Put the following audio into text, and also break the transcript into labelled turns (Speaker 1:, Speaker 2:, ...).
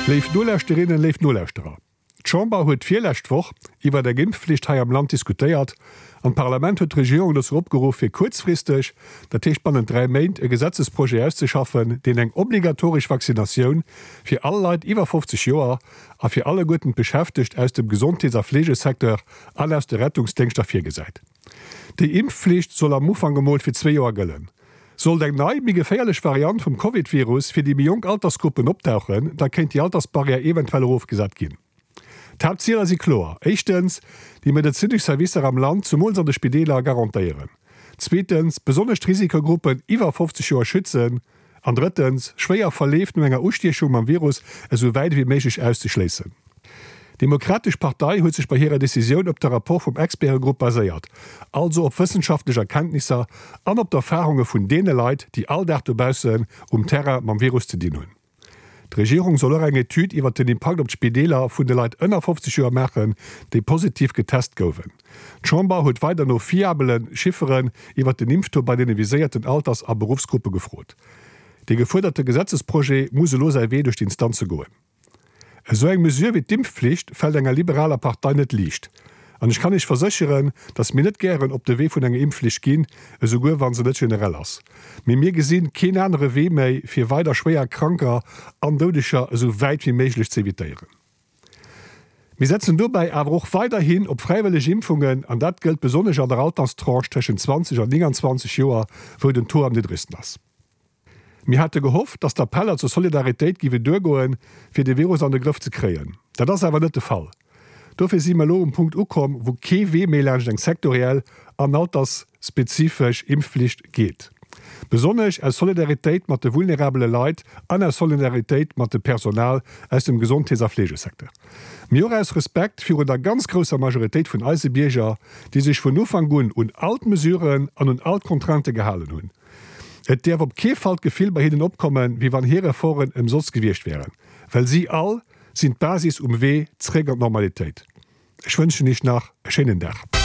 Speaker 1: Leif Nulllächterinnen, Leif Nulllächterer. D'Chamber huet virlächtwoch iwwer der Gimpfpflicht hai am Land diskutiert. Am Parlament huet Regierung das opgeruf fir kurzfristig, dat Teechspannen 3 Meint e Gesetzesprojekt auszuschaffen, den eng obligatorisch Vaccinatioun fir alle Leiit iwwer 50 Joer a fir alle Guten beschäftigt aus dem Gesundheits- a Pflegesektor an aus der Rettungsdenkstoff fir gesäit. Die Impfpflicht soll am Ufang gemolll fir 2 Joer gëllen. Soll eng nei mi geféierlech Variant vom COVID-Virus fir die Jung Altersgruppen optauchen, da kennt die Altersbarriere eventuell aufgesat gin. Tabzieler sie chlor. Echtens, die medizinische Service am Land zum Mulder der Spideler garantieren. Zweitens, besonders Risikogruppen iwwer 50 Jahre schützen. Und drittens, schwer verlebt enger Ustiechung am Virus so weit wie möglich auszuschließen. Demokratische Partei hat sich bei ihrer Decision op der Rapport vom Expertengruppe basiert, also op wissenschaftlicher Kenntnisse an op der Erfahrungen von denen Leuten, die all dachtobausen, Terra am Virus zu dienen. Die Regierung soll eng Etude iwwer den Impact op Spideler vun de Leiit ënner 50 Joer machen, déi positiv getest goufen. D'Chamber huet weiter no fiabelen Schifferen iwwer den Impfto bei den viséierten Alters- a Berufsgruppe gefrot. De geforderte Gesetzesprojekt muss lo sei weh durch die Instanze goen. So eng Mesure wie d'Impfpflicht fällt enger liberaler Partei net liicht. Und ich kann nicht versichern, dass mir net gern op de Weh vun enger Impfpflicht gin, so gut waren se net generell ass. Mit mir gesinn keine andere Weh méi fir weiter schwerer Kranker an dodescher so weit wie möglich zu evitieren. Wir setzen dabei aber auch weiterhin op freiwillige Impfungen, an dat gilt besonders an der Alterstranche zwischen 20 und 29 Jahren, wo den Tor am niedrigsten ass. Mir hatte gehofft, dass der Appell zur Solidarität giwe durchgoen fir de Virus an den Griff zu kreen. Da das aber net der Fall. Dafür si mal lo Punkt kom, wo KW eng sektoriell an altersspezifisch Impfpflicht geht. Besonders als Solidarität mat de vulnerable Leid an der Solidarität mat de Personal aus dem Gesundheits- a Pflegesektor. Mir als Respekt für der ganz großer Majorität von Eisebierger, die sich von Ufang an und Altmesuren an und Altkontrante gehalen hun. Et der op Kefalt gefehl bei ihnen opkommen, wie wann here Foren im Sos gewircht wären, weil sie all sind Basis Träger Normalität. Ich wünsche nicht nach schönen Tag.